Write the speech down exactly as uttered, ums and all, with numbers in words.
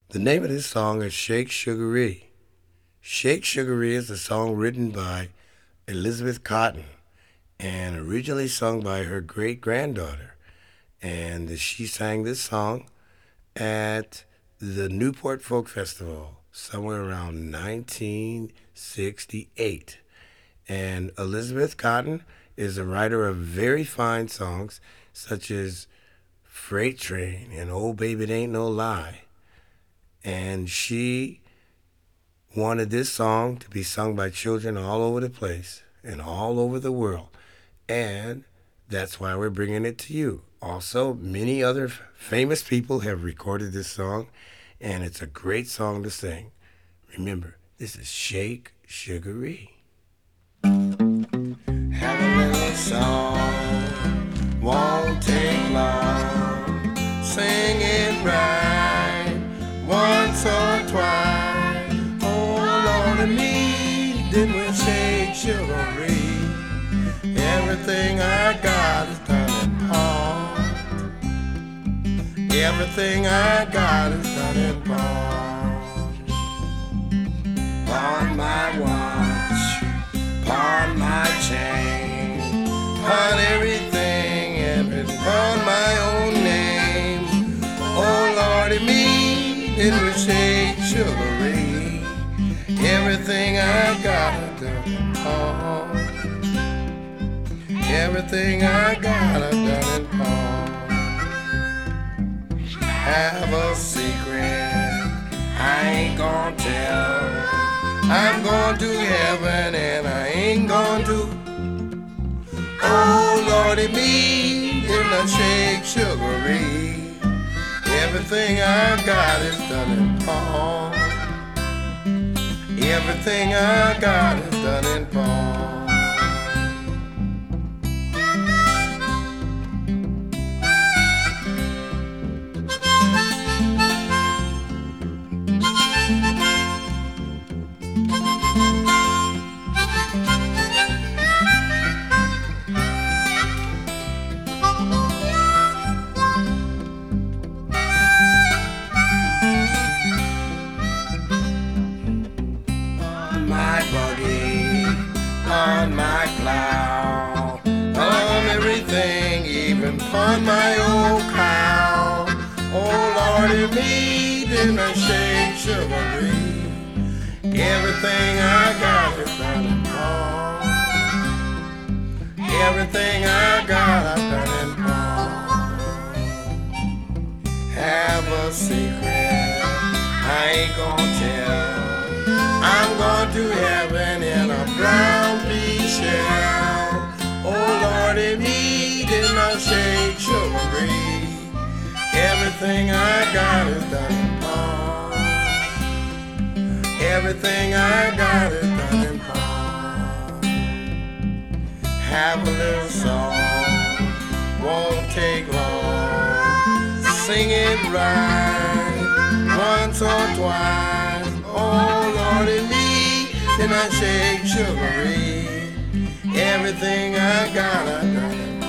The name of this song is Shake Sugaree. Shake Sugaree is a song written by Elizabeth Cotten and originally sung by her great granddaughter. And she sang this song at the Newport Folk Festival somewhere around nineteen sixty-eight. And Elizabeth Cotten is a writer of very fine songs such as Freight Train and Old Baby It Ain't No Lie. And she wanted this song to be sung by children all over the place and all over the world. And that's why we're bringing it to you. Also, many other f- famous people have recorded this song, and it's a great song to sing. Remember, this is Shake Sugaree. Have a little song, won't take long. Sing it right, once or twice. Oh, Lord, me, then we'll shake Sugaree. Everything I got is done in pawn. Everything I got is done in pawn. Pawn my watch, pawn my chain, pawn everything, everything, pawn my own name. Oh Lordy me, it will shake Sugaree. Everything I got I done in pawn. Everything I got I done in pawn. Have a secret I ain't gonna tell. I'm going to heaven and I ain't going to. Oh Lordy me, in the Shake Sugaree. Everything I got is done in pawn. Everything I got is done in pawn. My buggy, on my plow, on everything, even on my old cow. Oh Lordy me, then I shake Sugaree. Everything I got is done in pawn. Everything I got I done in pawn. Have a secret I ain't gonna tell. I'm going to heaven in a brown pea shell. Oh Lordy me, did not shake Sugaree. Everything I got is done in pawn. Everything I got is done in pawn. Have a little song, won't take long. Sing it right, once or twice. Oh Lordy me, then I shake Sugaree. Everything I got I done.